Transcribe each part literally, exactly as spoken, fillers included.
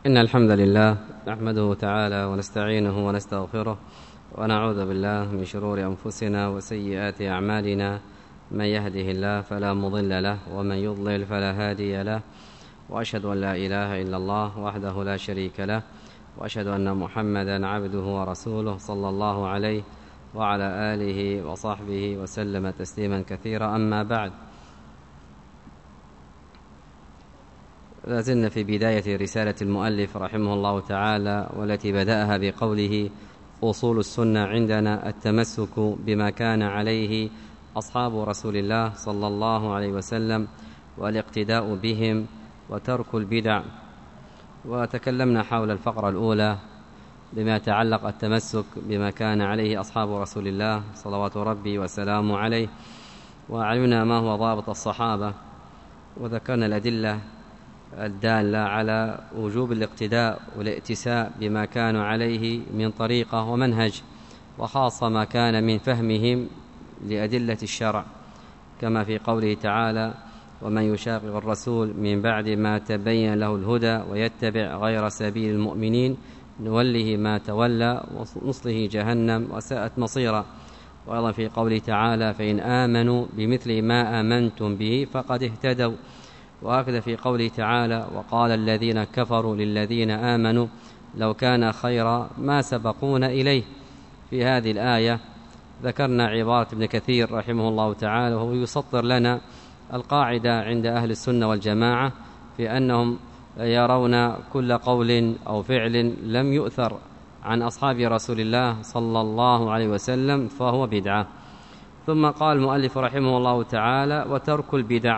إن الحمد لله نحمده تعالى ونستعينه ونستغفره ونعوذ بالله من شرور أنفسنا وسيئات أعمالنا، من يهده الله فلا مضل له ومن يضلل فلا هادي له، وأشهد أن لا إله إلا الله وحده لا شريك له، وأشهد أن محمدا عبده ورسوله صلى الله عليه وعلى آله وصحبه وسلم تسليما كثيرا. أما بعد، لازلنا في بداية رسالة المؤلف رحمه الله تعالى، والتي بدأها بقوله: أصول السنة عندنا التمسك بما كان عليه أصحاب رسول الله صلى الله عليه وسلم والاقتداء بهم وترك البدع. وتكلمنا حول الفقرة الأولى بما يتعلق التمسك بما كان عليه أصحاب رسول الله صلوات ربي وسلامه عليه، وعلمنا ما هو ضابط الصحابة، وذكرنا الأدلة الدالة على وجوب الاقتداء والائتساء بما كانوا عليه من طريقة ومنهج، وخاصة ما كان من فهمهم لأدلة الشرع، كما في قوله تعالى: ومن يشاقق الرسول من بعد ما تبين له الهدى ويتبع غير سبيل المؤمنين نوله ما تولى ونصله جهنم وساءت مصيرا. وأيضا في قوله تعالى: فإن آمنوا بمثل ما آمنتم به فقد اهتدوا. وهكذا في قوله تعالى: وقال الذين كفروا للذين آمنوا لو كان خيرا ما سبقونا إليه. في هذه الآية ذكرنا عبارة ابن كثير رحمه الله تعالى، وهو يسطر لنا القاعدة عند أهل السنة والجماعة في أنهم يرون كل قول أو فعل لم يؤثر عن أصحاب رسول الله صلى الله عليه وسلم فهو بدعة. ثم قال المؤلف رحمه الله تعالى: وترك البدع.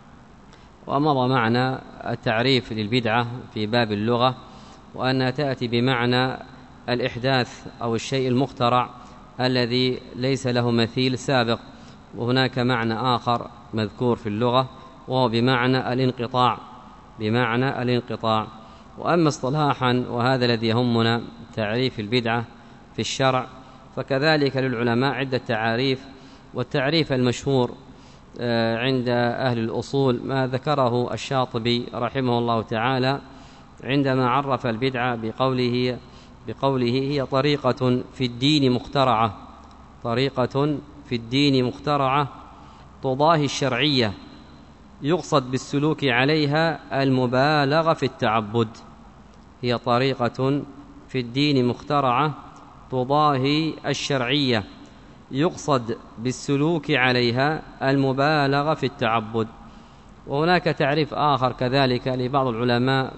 ومضى معنا التعريف للبدعة في باب اللغة، وأنها تأتي بمعنى الإحداث أو الشيء المخترع الذي ليس له مثيل سابق. وهناك معنى آخر مذكور في اللغة، وهو بمعنى الانقطاع بمعنى الانقطاع. وأما اصطلاحا، وهذا الذي يهمنا، تعريف البدعة في الشرع، فكذلك للعلماء عدة تعاريف. والتعريف المشهور عند أهل الأصول ما ذكره الشاطبي رحمه الله تعالى عندما عرف البدعة بقوله بقوله هي طريقة في الدين مخترعة طريقة في الدين مخترعة تضاهي الشرعية يقصد بالسلوك عليها المبالغة في التعبد. هي طريقة في الدين مخترعة تضاهي الشرعية يقصد بالسلوك عليها المبالغة في التعبد. وهناك تعريف آخر كذلك لبعض العلماء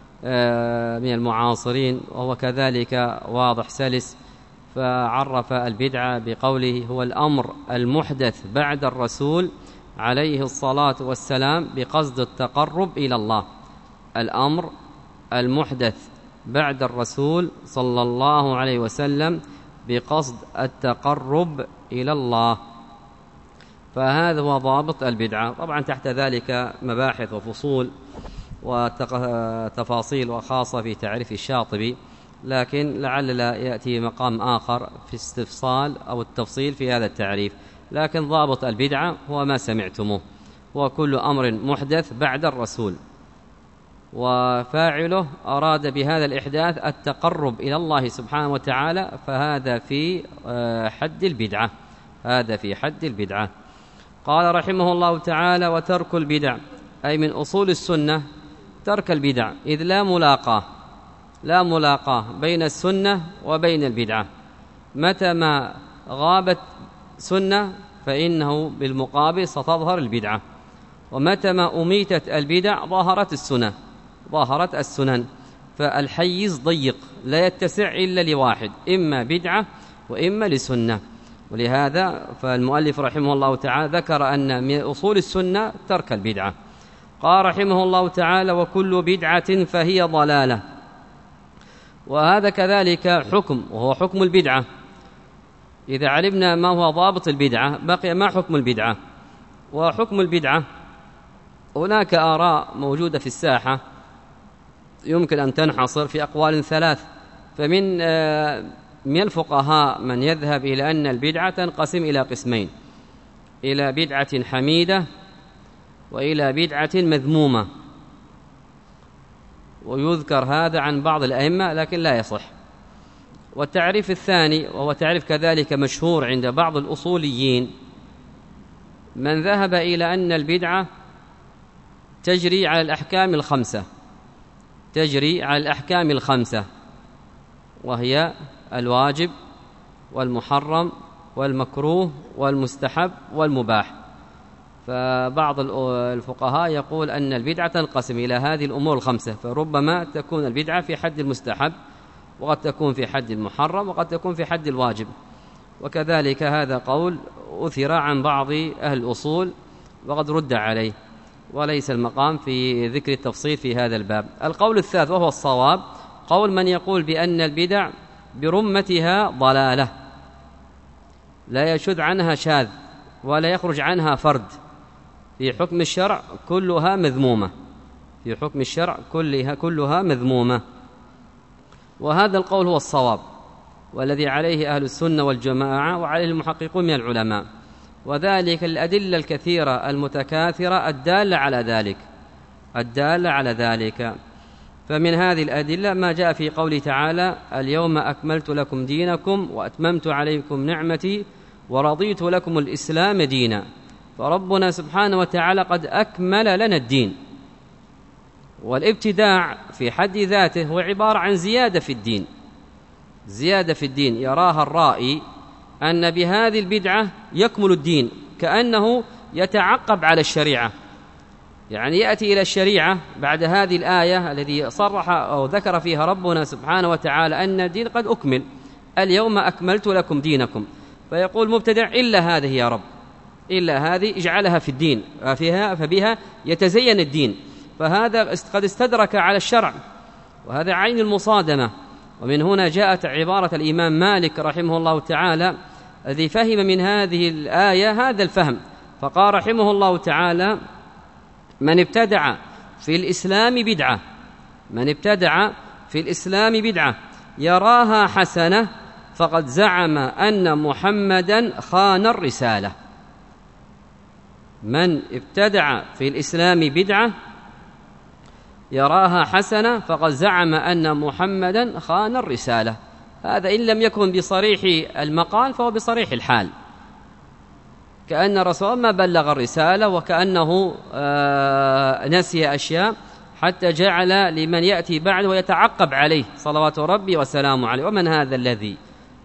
من المعاصرين، وهو كذلك واضح سلس، فعرف البدعة بقوله: هو الأمر المحدث بعد الرسول عليه الصلاة والسلام بقصد التقرب إلى الله. الأمر المحدث بعد الرسول صلى الله عليه وسلم بقصد التقرب إلى الله. فهذا هو ضابط البدعة. طبعا تحت ذلك مباحث وفصول وتفاصيل وخاصة في تعريف الشاطبي، لكن لعل لا يأتي مقام آخر في استفصال أو التفصيل في هذا التعريف. لكن ضابط البدعة هو ما سمعتموه، هو كل أمر محدث بعد الرسول وفاعله أراد بهذا الإحداث التقرب إلى الله سبحانه وتعالى، فهذا في حد البدعة هذا في حد البدعة. قال رحمه الله تعالى: وترك البدع، أي من أصول السنة ترك البدع، إذ لا ملاقاه لا ملاقاه بين السنة وبين البدعة. متى ما غابت سنة فإنه بالمقابل ستظهر البدعة، ومتى ما أميتت البدع ظهرت السنة ظهرت السنن. فالحيز ضيق لا يتسع إلا لواحد، إما بدعة وإما لسنة. ولهذا فالمؤلف رحمه الله تعالى ذكر أن من أصول السنة ترك البدعة. قال رحمه الله تعالى: وكل بدعة فهي ضلالة. وهذا كذلك حكم، وهو حكم البدعة. إذا علمنا ما هو ضابط البدعة بقي ما حكم البدعة. وحكم البدعة هناك آراء موجودة في الساحة يمكن أن تنحصر في أقوال ثلاث. فمن من الفقهاء من يذهب إلى أن البدعة تنقسم إلى قسمين: إلى بدعة حميدة وإلى بدعة مذمومة. ويذكر هذا عن بعض الأئمة لكن لا يصح. والتعريف الثاني وهو تعريف كذلك مشهور عند بعض الأصوليين، من ذهب إلى أن البدعة تجري على الأحكام الخمسة تجري على الأحكام الخمسة وهي الواجب والمحرم والمكروه والمستحب والمباح. فبعض الفقهاء يقول أن البدعة تنقسم إلى هذه الأمور الخمسة، فربما تكون البدعة في حد المستحب، وقد تكون في حد المحرم، وقد تكون في حد الواجب. وكذلك هذا قول أثر عن بعض أهل الأصول وقد رد عليه، وليس المقام في ذكر التفصيل في هذا الباب. القول الثالث وهو الصواب، قول من يقول بأن البدع برمتها ضلالة لا يشذ عنها شاذ ولا يخرج عنها فرد، في حكم الشرع كلها مذمومة في حكم الشرع كلها كلها مذمومة. وهذا القول هو الصواب، والذي عليه أهل السنة والجماعة وعليه المحققون من العلماء، وذلك الأدلة الكثيرة المتكاثرة الدالة على ذلك الدالة على ذلك فمن هذه الأدلة ما جاء في قوله تعالى: اليوم أكملت لكم دينكم وأتممت عليكم نعمتي ورضيت لكم الإسلام دينا. فربنا سبحانه وتعالى قد أكمل لنا الدين، والابتداع في حد ذاته هو عبارة عن زيادة في الدين زيادة في الدين يراها الرائي أن بهذه البدعة يكمل الدين، كأنه يتعقب على الشريعة، يعني يأتي إلى الشريعة بعد هذه الآية الذي صرح أو ذكر فيها ربنا سبحانه وتعالى أن الدين قد أكمل، اليوم أكملت لكم دينكم، فيقول مبتدع: إلا هذه يا رب، إلا هذه اجعلها في الدين، فيها فبها يتزين الدين. فهذا قد استدرك على الشرع، وهذا عين المصادمة. ومن هنا جاءت عبارة الإمام مالك رحمه الله تعالى الذي فهم من هذه الآية هذا الفهم، فقال رحمه الله تعالى: من ابتدع في الإسلام بدعة من ابتدع في الإسلام بدعة يراها حسنة فقد زعم أن محمدا خان الرسالة. من ابتدع في الإسلام بدعة يراها حسنة فقد زعم أن محمدا خان الرسالة. هذا إن لم يكن بصريح المقال فهو بصريح الحال، كأن الرسول ما بلغ الرسالة، وكأنه نسي أشياء حتى جعل لمن يأتي بعده ويتعقب عليه صلوات ربي وسلامه عليه. ومن هذا الذي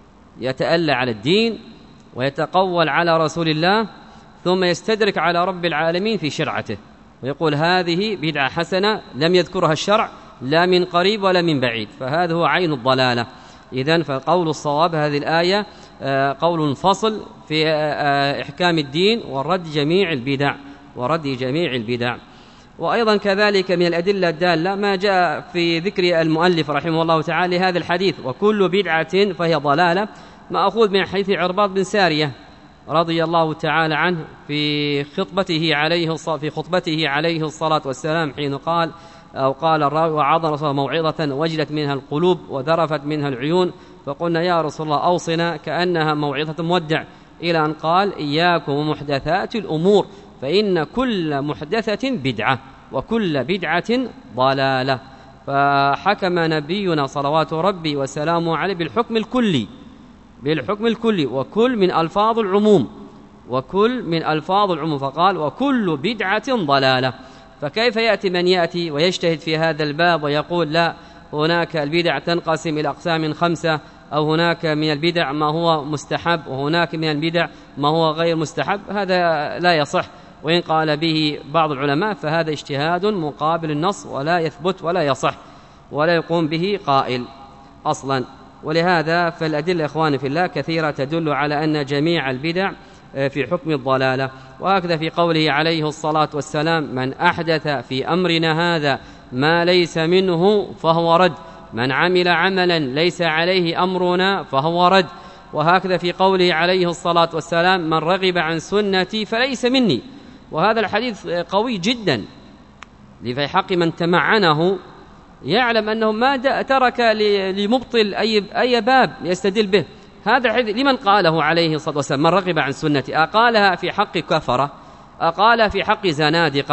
يتألى على الدين ويتقول على رسول الله ثم يستدرك على رب العالمين في شرعته ويقول هذه بدعة حسنة لم يذكرها الشرع لا من قريب ولا من بعيد؟ فهذا هو عين الضلالة. إذن فقول الصواب هذه الآية قول فصل في إحكام الدين ورد جميع البدع ورد جميع البدع. وأيضا كذلك من الأدلة الدالة ما جاء في ذكر المؤلف رحمه الله تعالى هذا الحديث: وكل بدعة فهي ضلالة، مأخوذ من حديث عرباض بن سارية رضي الله تعالى عنه في خطبته عليه في خطبته عليه الصلاة والسلام، حين قال أو قال الراوي: وعظ رسول موعظة وجلت منها القلوب وذرفت منها العيون، فقلنا يا رسول الله أوصنا، كأنها موعظة مودع، إلى أن قال: إياكم ومحدثات الأمور فإن كل محدثة بدعة وكل بدعة ضلالة. فحكم نبينا صلوات ربي وسلامه عليه بالحكم الكلي بالحكم الكلي وكل من ألفاظ العموم وكل من ألفاظ العموم فقال: وكل بدعة ضلالة. فكيف يأتي من يأتي ويجتهد في هذا الباب ويقول لا، هناك البدع تنقسم إلى أقسام خمسة، أو هناك من البدع ما هو مستحب وهناك من البدع ما هو غير مستحب؟ هذا لا يصح، وإن قال به بعض العلماء فهذا اجتهاد مقابل النص ولا يثبت ولا يصح ولا يقوم به قائل أصلا. ولهذا فالأدلة إخواني في الله كثيرة تدل على أن جميع البدع في حكم الضلالة. وهكذا في قوله عليه الصلاة والسلام: من أحدث في أمرنا هذا ما ليس منه فهو رد، من عمل عملا ليس عليه أمرنا فهو رد. وهكذا في قوله عليه الصلاة والسلام: من رغب عن سنتي فليس مني. وهذا الحديث قوي جدا، لفي حق من تمعنه يعلم أنه ما ترك لمبطل أي, أي باب يستدل به. هذا الحديث لمن قاله عليه الصلاة والسلام: من رغب عن سنتي، أقالها في حق كفرة، أقالها في حق زنادقة،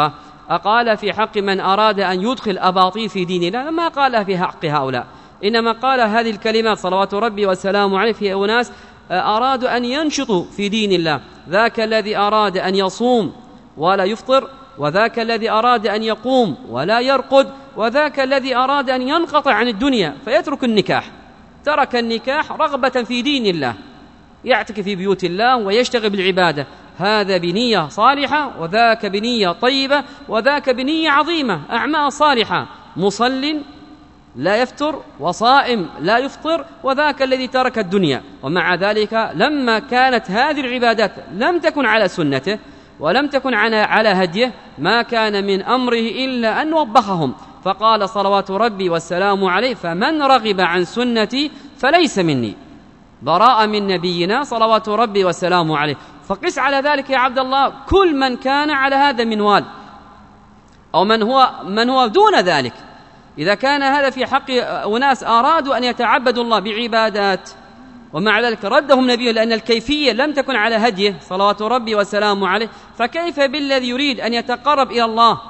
أقال في حق من أراد أن يدخل أباطيل في ديننا؟ ما قالها في حق هؤلاء، إنما قال هذه الكلمات صلوات ربي والسلام عليه في أناس أرادوا أن ينشطوا في دين الله. ذاك الذي أراد أن يصوم ولا يفطر، وذاك الذي أراد أن يقوم ولا يرقد، وذاك الذي أراد أن ينقطع عن الدنيا فيترك النكاح، ترك النكاح رغبة في دين الله، يعتكف في بيوت الله ويشتغل بالعبادة. هذا بنية صالحة، وذاك بنية طيبة، وذاك بنية عظيمة، أعمال صالحة، مصل لا يفتر وصائم لا يفطر، وذاك الذي ترك الدنيا. ومع ذلك لما كانت هذه العبادات لم تكن على سنته ولم تكن على هديه، ما كان من أمره إلا أن وبخهم، فقال صلوات ربي والسلام عليه: فمن رغب عن سنتي فليس مني. براء من نبينا صلوات ربي والسلام عليه. فقس على ذلك يا عبد الله كل من كان على هذا المنوال، أو من هو, من هو دون ذلك. إذا كان هذا في حق أناس أرادوا أن يتعبدوا الله بعبادات، ومع ذلك ردهم نبيه لأن الكيفية لم تكن على هديه صلوات ربي والسلام عليه، فكيف بالذي يريد أن يتقرب إلى الله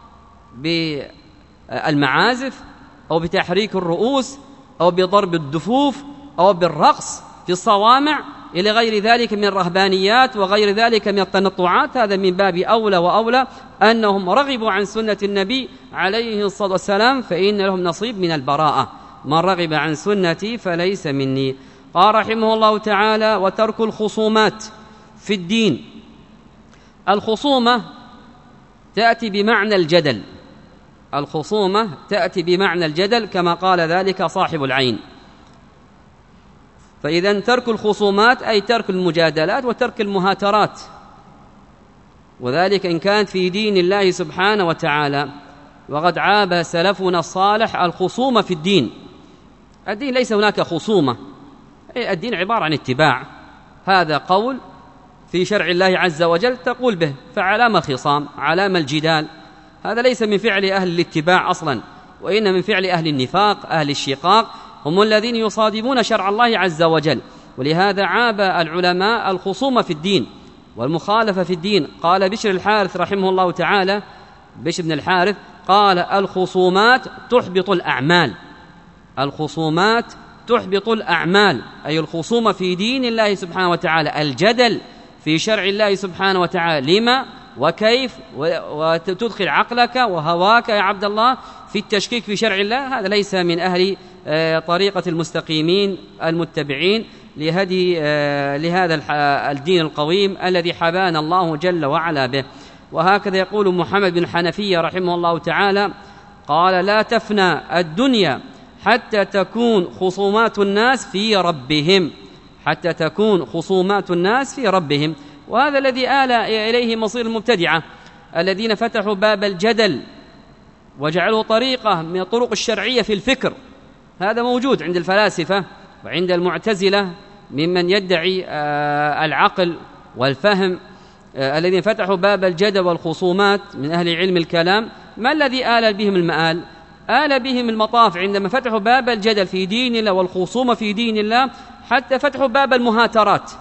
بالمعازف أو بتحريك الرؤوس أو بضرب الدفوف أو بالرقص في الصوامع إلى غير ذلك من الرهبانيات وغير ذلك من التنطعات؟ هذا من باب أولى وأولى أنهم رغبوا عن سنة النبي عليه الصلاة والسلام، فإن لهم نصيب من البراءة. من رغب عن سنتي فليس مني. قال رحمه الله تعالى: وترك الخصومات في الدين. الخصومة تأتي بمعنى الجدل، الخصومة تأتي بمعنى الجدل كما قال ذلك صاحب العين. فإذا ترك الخصومات أي ترك المجادلات وترك المهاترات، وذلك إن كانت في دين الله سبحانه وتعالى. وقد عاب سلفنا الصالح الخصومة في الدين. الدين ليس هناك خصومة، الدين عبارة عن اتباع. هذا قول في شرع الله عز وجل تقول به، فعلام خصام، علام الجدال. هذا ليس من فعل أهل الاتباع أصلا، وإن من فعل أهل النفاق، أهل الشقاق، هم الذين يصادمون شرع الله عز وجل. ولهذا عاب العلماء الخصومة في الدين والمخالفة في الدين. قال بشر الحارث رحمه الله تعالى، بشر بن الحارث قال: الخصومات تحبط الأعمال. الخصومات تحبط الأعمال، أي الخصومة في دين الله سبحانه وتعالى، الجدل في شرع الله سبحانه وتعالى، لما وكيف، وتدخل عقلك وهواك يا عبد الله في التشكيك في شرع الله. هذا ليس من أهل طريقة المستقيمين المتبعين لهدي لهذا الدين القويم الذي حبانا الله جل وعلا به. وهكذا يقول محمد بن حنفية رحمه الله تعالى، قال: لا تفنى الدنيا حتى تكون خصومات الناس في ربهم، حتى تكون خصومات الناس في ربهم. وهذا الذي آل إليه مصير المبتدعة الذين فتحوا باب الجدل وجعلوا طريقة من الطرق الشرعية في الفكر. هذا موجود عند الفلاسفة وعند المعتزلة ممن يدعي العقل والفهم، الذين فتحوا باب الجدل والخصومات من أهل علم الكلام. ما الذي آل بهم المآل؟ آل بهم المطاف عندما فتحوا باب الجدل في دين الله والخصومة في دين الله، حتى فتحوا باب المهاترات.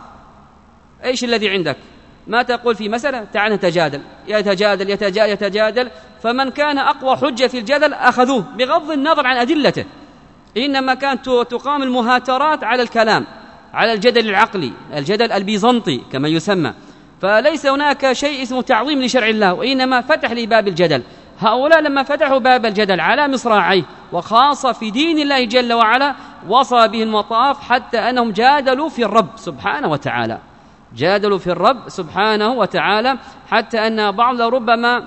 إيش الذي عندك؟ ما تقول في مسألة؟ تعال نتجادل، يتجادل يتجادل يتجادل، فمن كان أقوى حجة في الجدل أخذوه بغض النظر عن أدلته. إنما كانت تقام المهاترات على الكلام، على الجدل العقلي، الجدل البيزنطي كما يسمى. فليس هناك شيء اسمه تعظيم لشرع الله، وإنما فتح لي باب الجدل. هؤلاء لما فتحوا باب الجدل على مصراعيه، وخاصة في دين الله جل وعلا، وصل به المطاف حتى أنهم جادلوا في الرب سبحانه وتعالى، جادلوا في الرب سبحانه وتعالى، حتى أن بعض ربما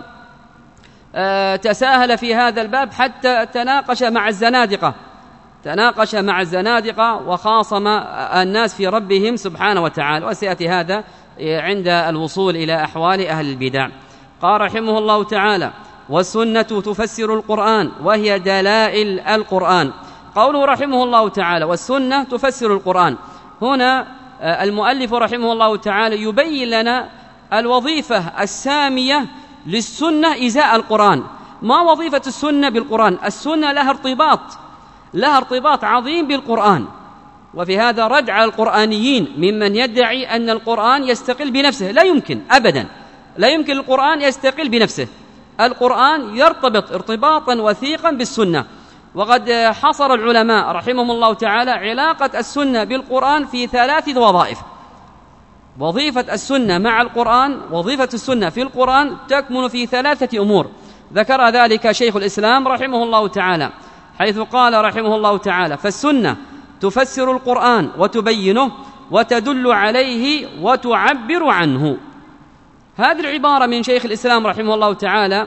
تساهل في هذا الباب حتى تناقش مع الزنادقة، تناقش مع الزنادقة وخاصم الناس في ربهم سبحانه وتعالى. وسيأتي هذا عند الوصول إلى أحوال أهل البدع. قال رحمه الله تعالى: والسنة تفسر القرآن وهي دلائل القرآن. قوله رحمه الله تعالى: والسنة تفسر القرآن، هنا المؤلف رحمه الله تعالى يبين لنا الوظيفة السامية للسنة إزاء القرآن. ما وظيفة السنة بالقرآن؟ السنة لها ارتباط، لها ارتباط عظيم بالقرآن. وفي هذا رد على القرآنيين ممن يدعي أن القرآن يستقل بنفسه. لا يمكن أبدا، لا يمكن القرآن يستقل بنفسه، القرآن يرتبط ارتباطا وثيقا بالسنة. وقد حصر العلماء رحمهم الله تعالى علاقة السنة بالقرآن في ثلاث وظائف. وظيفة السنة مع القرآن، وظيفة السنة في القرآن تكمن في ثلاثة أمور ذكر ذلك شيخ الإسلام رحمه الله تعالى، حيث قال رحمه الله تعالى: فالسنة تفسر القرآن وتبينه وتدل عليه وتعبر عنه. هذه العبارة من شيخ الإسلام رحمه الله تعالى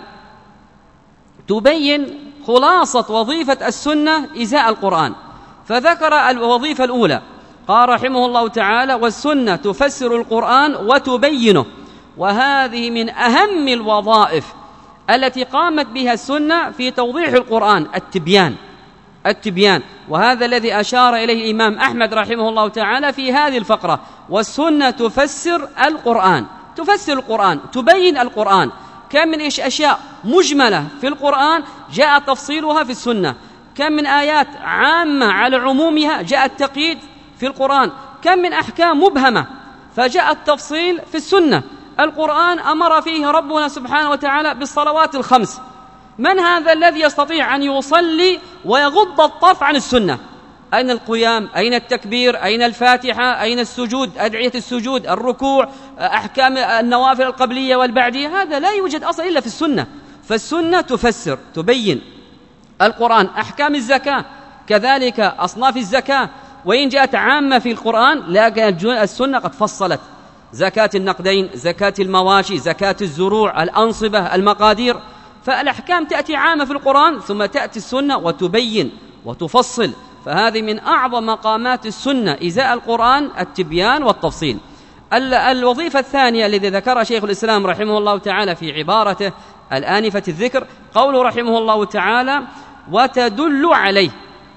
تبين خلاصة وظيفة السنة إزاء القرآن. فذكر الوظيفة الأولى، قال رحمه الله تعالى: والسنة تفسر القرآن وتبينه. وهذه من أهم الوظائف التي قامت بها السنة في توضيح القرآن، التبيان التبيان وهذا الذي أشار إليه الإمام أحمد رحمه الله تعالى في هذه الفقرة: والسنة تفسر القرآن، تفسر القرآن، تبين القرآن. كم من أشياء مجملة في القرآن جاء تفصيلها في السنة، كم من آيات عامة على عمومها جاء التقييد في القرآن، كم من أحكام مبهمة فجاء التفصيل في السنة. القرآن أمر فيه ربنا سبحانه وتعالى بالصلوات الخمس. من هذا الذي يستطيع أن يصلي ويغض الطرف عن السنة؟ أين القيام؟ أين التكبير؟ أين الفاتحة؟ أين السجود؟ أدعية السجود، الركوع، أحكام النوافل القبلية والبعدية، هذا لا يوجد أصلا إلا في السنة. فالسنة تفسر تبين القرآن. أحكام الزكاة كذلك، أصناف الزكاة وإن جاءت عامة في القرآن لكن السنة قد فصلت: زكاة النقدين، زكاة المواشي، زكاة الزروع، الأنصبة، المقادير. فالأحكام تأتي عامة في القرآن ثم تأتي السنة وتبين وتفصل. فهذه من أعظم مقامات السنة إزاء القرآن، التبيان والتفصيل. الوظيفة الثانية التي ذكرها شيخ الإسلام رحمه الله تعالى في عبارته الآنفة الذكر، قوله رحمه الله تعالى: وتدل عليه.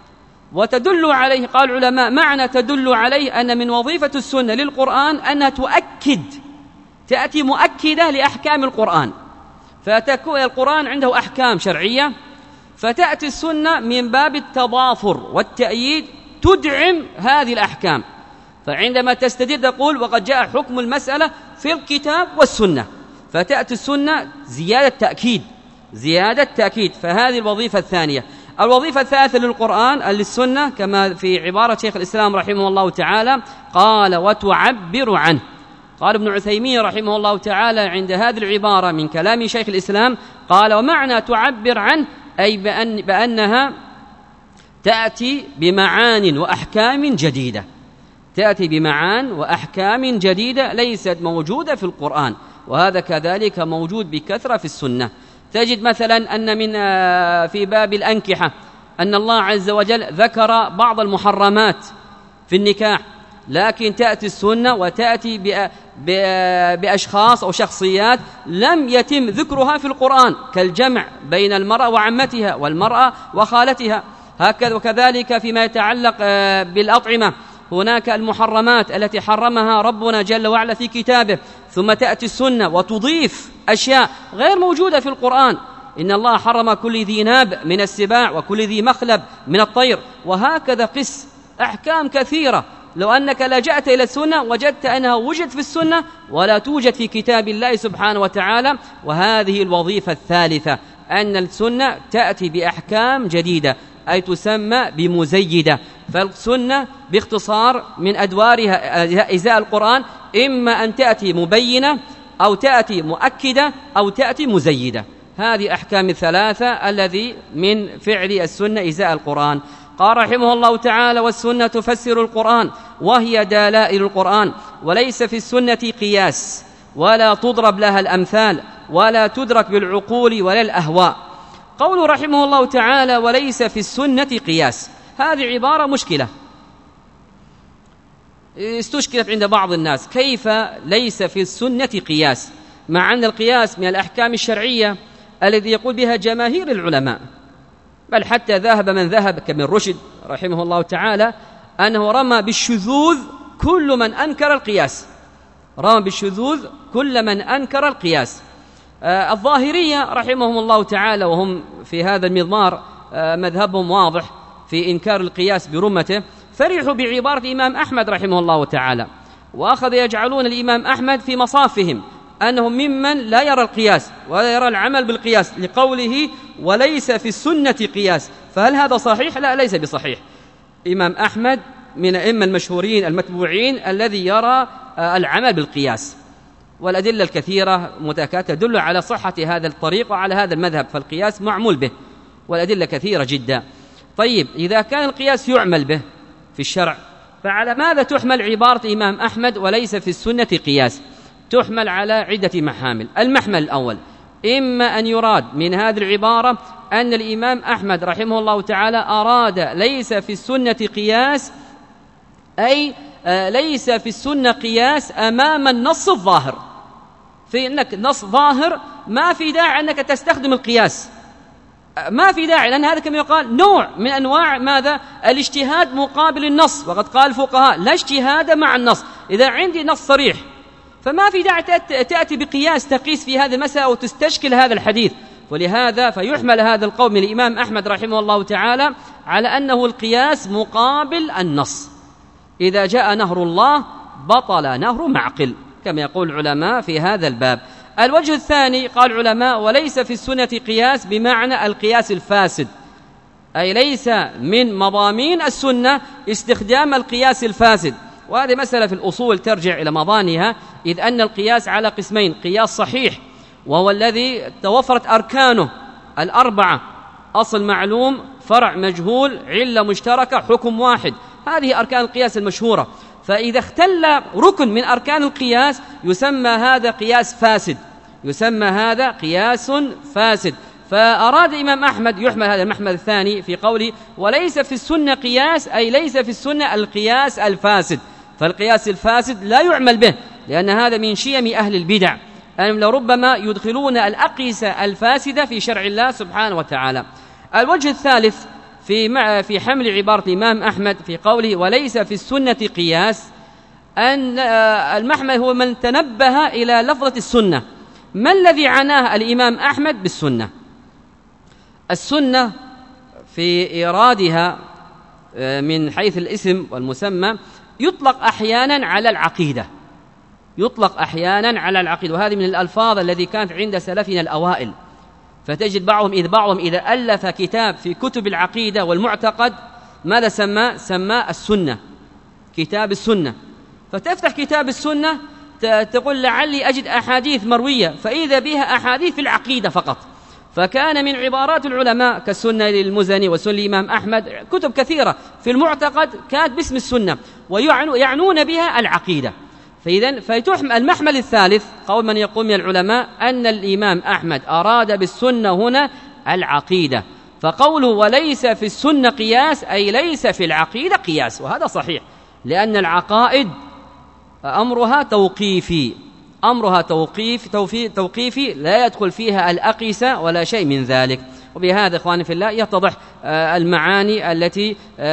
وتدل عليه، قال العلماء معنى تدل عليه أن من وظيفة السنة للقرآن أنها تؤكد، تأتي مؤكدة لأحكام القرآن. فتكون القرآن عنده أحكام شرعية، فتأتي السنة من باب التضافر والتأييد تدعم هذه الأحكام. فعندما تستدل تقول: وقد جاء حكم المسألة في الكتاب والسنة، فتأتي السنة زيادة تأكيد، زيادة تأكيد. فهذه الوظيفة الثانية. الوظيفة الثالثة للقرآن للسنة كما في عبارة شيخ الإسلام رحمه الله تعالى، قال: وتعبر عنه. قال ابن عثيمين رحمه الله تعالى عند هذه العبارة من كلام شيخ الإسلام، قال: ومعنى تعبر عنه أي بأن بأنها تأتي بمعان وأحكام جديدة، تأتي بمعان وأحكام جديدة ليست موجودة في القرآن. وهذا كذلك موجود بكثرة في السنة. تجد مثلا أن من في باب الأنكحة أن الله عز وجل ذكر بعض المحرمات في النكاح، لكن تأتي السنة وتأتي بأشخاص أو شخصيات لم يتم ذكرها في القرآن، كالجمع بين المرأة وعمتها والمرأة وخالتها. هكذا وكذلك فيما يتعلق بالأطعمة، هناك المحرمات التي حرمها ربنا جل وعلا في كتابه، ثم تأتي السنة وتضيف أشياء غير موجودة في القرآن. إن الله حرم كل ذي ناب من السباع وكل ذي مخلب من الطير، وهكذا قس أحكام كثيرة. لو أنك لجأت إلى السنة وجدت أنها وجد في السنة ولا توجد في كتاب الله سبحانه وتعالى. وهذه الوظيفة الثالثة، أن السنة تأتي بأحكام جديدة، أي تسمى بمزيدة. فالسنة باختصار من أدوارها إزاء القرآن إما أن تأتي مبينة أو تأتي مؤكدة أو تأتي مزيدة. هذه أحكام الثلاثة الذي من فعل السنة إزاء القرآن. قال رحمه الله تعالى: والسنة تفسر القرآن وهي دلائل القرآن، وليس في السنة قياس ولا تضرب لها الأمثال ولا تدرك بالعقول ولا الأهواء. قول رحمه الله تعالى: وليس في السنة قياس، هذه عبارة مشكلة استشكلت عند بعض الناس. كيف ليس في السنة قياس، مع أن القياس من الأحكام الشرعية الذي يقول بها جماهير العلماء، بل حتى ذهب من ذهب كابن رشد رحمه الله تعالى أنه رمى بالشذوذ كل من أنكر القياس، رمى بالشذوذ كل من أنكر القياس. آه الظاهرية رحمهم الله تعالى، وهم في هذا المضمار آه مذهبهم واضح في إنكار القياس برمته، فرحوا بعبارة الإمام أحمد رحمه الله تعالى، وأخذ يجعلون الإمام أحمد في مصافهم أنه ممن لا يرى القياس ولا يرى العمل بالقياس لقوله وليس في السنة قياس. فهل هذا صحيح؟ لا، ليس بصحيح. إمام أحمد من الأئمة المشهورين المتبوعين الذي يرى العمل بالقياس، والأدلة الكثيرة متكاتة تدل على صحة هذا الطريق وعلى هذا المذهب، فالقياس معمول به والأدلة كثيرة جدا. طيب إذا كان القياس يعمل به في الشرع، فعلى ماذا تحمل عبارة إمام أحمد وليس في السنة قياس؟ تحمل على عدة محامل. المحمل الأول إما أن يراد من هذه العبارة أن الإمام أحمد رحمه الله تعالى أراد ليس في السنة قياس، أي ليس في السنة قياس أمام النص الظاهر، في أنك نص ظاهر ما في داعي أنك تستخدم القياس، ما في داعي، لأن هذا كما يقال نوع من أنواع ماذا؟ الاجتهاد مقابل النص. وقد قال الفقهاء لا اجتهاد مع النص، إذا عندي نص صريح فما في داعي تأتي بقياس تقيس في هذه المسألة وتستشكل هذا الحديث. ولهذا فيحمل هذا القول من الإمام أحمد رحمه الله تعالى على أنه القياس مقابل النص. إذا جاء نهر الله بطل نهر معقل كما يقول العلماء في هذا الباب. الوجه الثاني قال العلماء وليس في السنة قياس بمعنى القياس الفاسد، أي ليس من مضامين السنة استخدام القياس الفاسد. وهذه مسألة في الأصول ترجع إلى مضانها، إذ أن القياس على قسمين: قياس صحيح وهو الذي توفرت أركانه الأربعة، أصل معلوم، فرع مجهول، علة مشتركة، حكم واحد، هذه أركان القياس المشهورة. فإذا اختل ركن من أركان القياس يسمى هذا قياس فاسد، يسمى هذا قياس فاسد. فأراد الإمام أحمد يحمل هذا المحمل الثاني في قوله وليس في السنة قياس، أي ليس في السنة القياس الفاسد. فالقياس الفاسد لا يعمل به، لأن هذا من شيم أهل البدع، أنهم لربما يدخلون الأقيسة الفاسدة في شرع الله سبحانه وتعالى. الوجه الثالث في في حمل عبارة الإمام أحمد في قوله وليس في السنة قياس، أن المحمل هو من تنبه إلى لفظة السنة. ما الذي عناه الإمام أحمد بالسنة؟ السنة في إيرادها من حيث الاسم والمسمى يطلق أحيانا على العقيدة، يطلق أحيانا على العقيدة، وهذه من الألفاظ التي كانت عند سلفنا الأوائل. فتجد بعضهم إذ بعضهم إذا ألف كتاب في كتب العقيدة والمعتقد ماذا سماه؟ سماه السنة، كتاب السنة. فتفتح كتاب السنة تقول لعلي أجد أحاديث مروية، فإذا بها أحاديث في العقيدة فقط. فكان من عبارات العلماء كالسنة للمزني وسنة الإمام أحمد كتب كثيرة في المعتقد كانت باسم السنة ويعنون بها العقيدة. فإذن فيتحمل المحمل الثالث قول من يقول من العلماء أن الإمام أحمد أراد بالسنة هنا العقيدة، فقوله وليس في السنة قياس أي ليس في العقيدة قياس، وهذا صحيح، لأن العقائد أمرها توقيفي، أمرها توقيف توقيفي لا يدخل فيها الأقيسة ولا شيء من ذلك. وبهذا إخواني في الله يتضح المعاني التي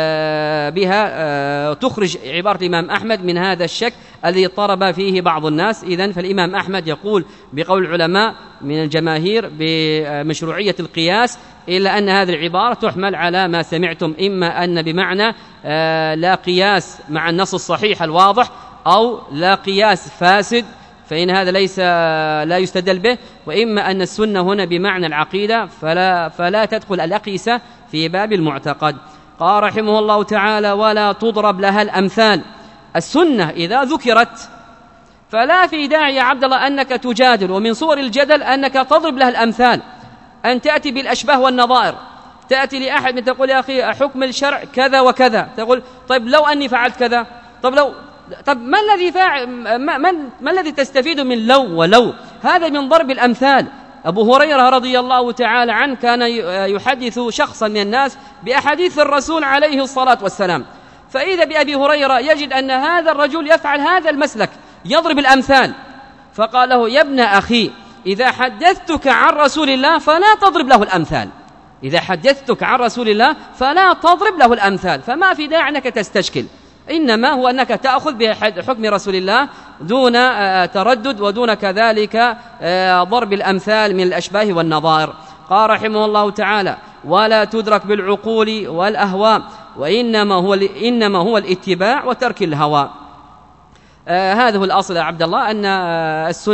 بها تخرج عبارة الإمام أحمد من هذا الشك الذي اضطرب فيه بعض الناس. إذن فالإمام أحمد يقول بقول العلماء من الجماهير بمشروعية القياس، إلا أن هذه العبارة تحمل على ما سمعتم، إما أن بمعنى لا قياس مع النص الصحيح الواضح، أو لا قياس فاسد فإن هذا ليس لا يستدل به، وإما أن السنة هنا بمعنى العقيدة فلا, فلا تدخل الأقيسة في باب المعتقد. قال رحمه الله تعالى ولا تضرب لها الأمثال. السنة إذا ذكرت فلا في داعي يا عبد الله أنك تجادل، ومن صور الجدل أنك تضرب لها الأمثال، أن تأتي بالأشباه والنظائر. تأتي لأحد من تقول يا أخي حكم الشرع كذا وكذا، تقول طيب لو أني فعلت كذا، طب لو طب ما الذي فاعل ما, ما, ما الذي تستفيد من لو ولو؟ هذا من ضرب الأمثال. أبو هريرة رضي الله تعالى عنه كان يحدث شخصا من الناس بأحاديث الرسول عليه الصلاة والسلام، فإذا بأبي هريرة يجد أن هذا الرجل يفعل هذا المسلك، يضرب الأمثال، فقال له يا ابن أخي إذا حدثتك عن رسول الله فلا تضرب له الأمثال، إذا حدثتك عن رسول الله فلا تضرب له الأمثال، فما في داعي أنك تستشكل، إنما هو أنك تأخذ بحكم رسول الله دون تردد ودون كذلك ضرب الأمثال من الأشباه والنظائر. قال رحمه الله تعالى ولا تدرك بالعقول والأهواء، وإنما هو, إنما هو الاتباع وترك الهوى. آه هذا هو الأصل يا عبد الله، أن السنة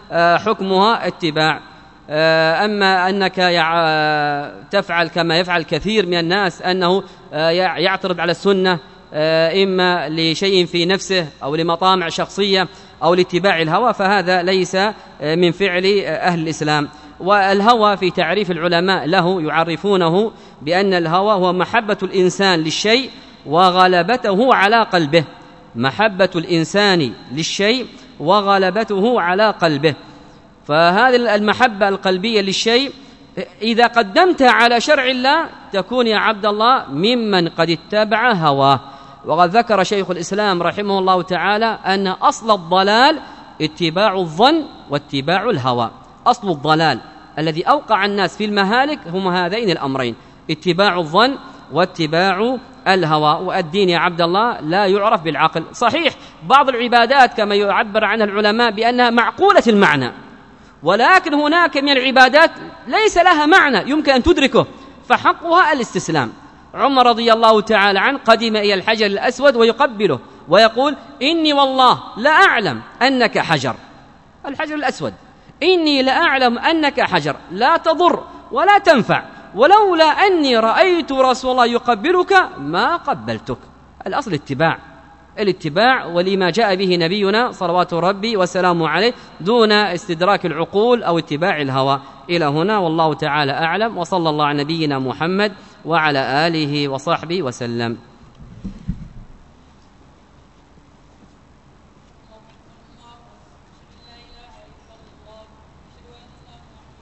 حكمها اتباع. أما أنك تفعل كما يفعل كثير من الناس أنه يعترض على السنة إما لشيء في نفسه أو لمطامع شخصية أو لاتباع الهوى، فهذا ليس من فعل أهل الإسلام. والهوى في تعريف العلماء له يعرفونه بأن الهوى هو محبة الإنسان للشيء وغلبته على قلبه، محبة الإنسان للشيء وغلبته على قلبه. فهذه المحبة القلبية للشيء إذا قدمتها على شرع الله تكون يا عبد الله ممن قد اتبع هواه. وقد ذكر شيخ الإسلام رحمه الله تعالى أن أصل الضلال اتباع الظن واتباع الهوى. أصل الضلال الذي أوقع الناس في المهالك هم هذين الأمرين، اتباع الظن واتباع الهوى. والدين يا عبد الله لا يعرف بالعقل. صحيح بعض العبادات كما يعبر عنها العلماء بأنها معقولة المعنى، ولكن هناك من العبادات ليس لها معنى يمكن أن تدركه، فحقها الاستسلام. عمر رضي الله تعالى عنه قدم إلى الحجر الأسود ويقبله ويقول: إني والله لا أعلم أنك حجر، الحجر الأسود، إني لأعلم أنك حجر لا تضر ولا تنفع، ولولا أني رأيت رسول الله يقبلك ما قبلتك. الأصل اتباع الاتباع ولما جاء به نبينا صلوات ربي وسلامه عليه دون استدراك العقول أو اتباع الهوى. إلى هنا والله تعالى أعلم، وصلى الله على نبينا محمد وعلى آله وصحبه وسلم.